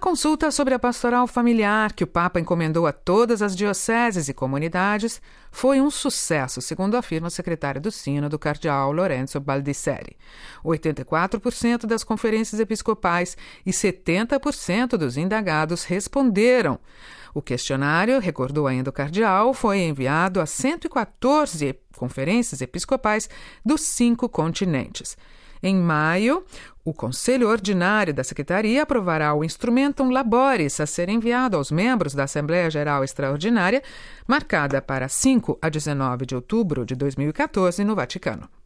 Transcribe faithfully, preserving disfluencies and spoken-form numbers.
consulta sobre a pastoral familiar que o Papa encomendou a todas as dioceses e comunidades foi um sucesso, segundo afirma o secretário do Sínodo, cardeal Lorenzo Baldisseri. oitenta e quatro por cento das conferências episcopais e setenta por cento dos indagados responderam. O questionário, recordou ainda o cardeal, foi enviado a cento e quatorze conferências episcopais dos cinco continentes. Em maio, o Conselho Ordinário da Secretaria aprovará o Instrumentum Laboris a ser enviado aos membros da Assembleia Geral Extraordinária, marcada para cinco a dezenove de outubro de dois mil e quatorze no Vaticano.